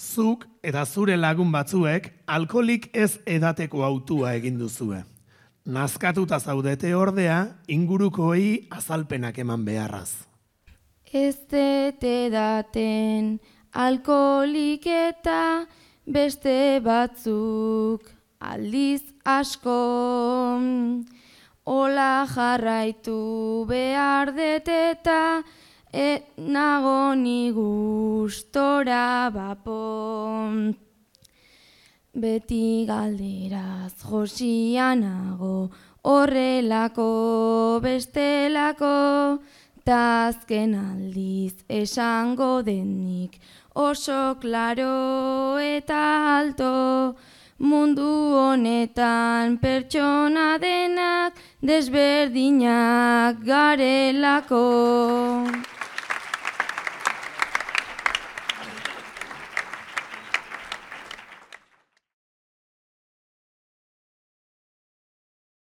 Zuk eta zure lagun batzuek alkoholik ez edateko hautua egin duzue. Nazkatuta zaudete ordea, ingurukoei azalpenak eman beharraz. Ez dut edaten alkoholik eta beste batzuk aldiz asko. Ola jarraitu behar dut eta nago ni gustora bapon. Beti galderaz josianago, horrelako bestelako, ta azken aldiz esango denik oso klaro eta alto. Mundu honetan pertsona denak desberdinak garelako.